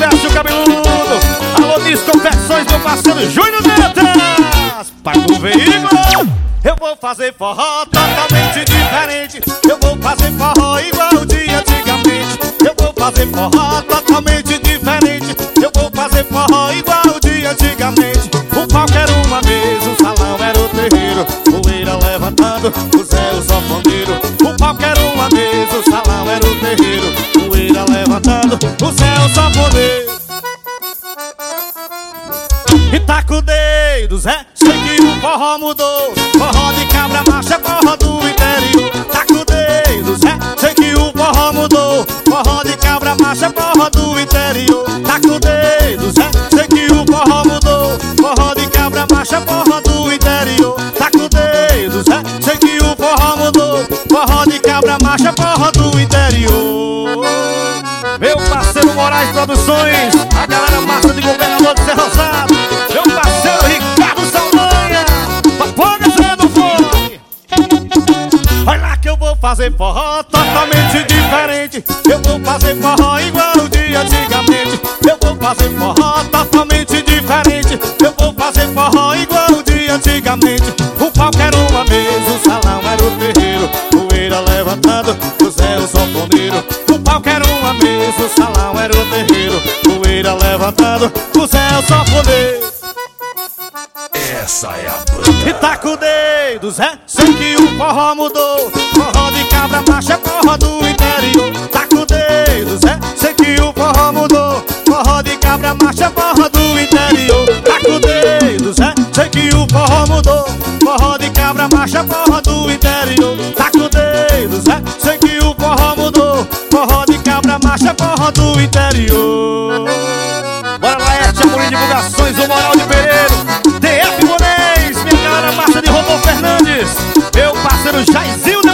Décio Cabeludo. Alô, Nis Confecções, meu parceiro Júnior Netas. Paga o veículo. Eu vou fazer forró totalmente diferente. Eu vou fazer forró igual de antigamente. Eu vou fazer forró totalmente diferente. Eu vou fazer forró igual de antigamente. O palco era uma mesa, o salão era o terreiro. Poeira levantando, o Zé o sanfoneiro. O palco era uma mesa, o salão era o terreiro. Poeira levantando, o Zé o sanfoneiro. E taca o dedo, Zé, sei que o forró mudou. Forró de cabra macha, forró do interior. Taca o dedo, Zé, sei que o forró mudou. Forró de cabra macha, forró do interior. Taca o dedo, Zé, sei que o forró mudou. Forró de cabra macha, forró do interior. Taca o dedo, Zé, sei que o forró mudou. Forró de cabra macha, forró do interior. Meu parceiro Moraes Produções, a galera massa de Governador de Serra Rosado. Meu parceiro Ricardo Saldanha, papoga Zé do Fone. Olha lá que eu vou fazer forró totalmente diferente. Eu vou fazer forró igual de antigamente. Eu vou fazer forró totalmente diferente. Eu vou fazer forró igual de antigamente. O palco era uma mesa, o salão era o terreiro. Poeira levantando, o Zé o sanfoneiro. O palco era uma mesa, o salão era o terreiro. Poeira levantando, o Zé o sanfoneiro. Essa é a banda. E taca o dedo, Zé, sei que o forró mudou. Forró de cabra macha, forró do interior. Taca o dedo, Zé, sei que o forró mudou. Forró de cabra macha, forró do interior. Taca o dedo, Zé, sei que o forró mudou. Forró de cabra macha, forró do interior. Taca o dedo, Zé, sei que o forró mudou. Forró de cabra macha, forró do interior. Bora lá, Arte Amor em Divulgações, o Moral de Pereiro. DF Bonês, minha galera massa de Rodolfo Fernandes. Meu parceiro Jaizildo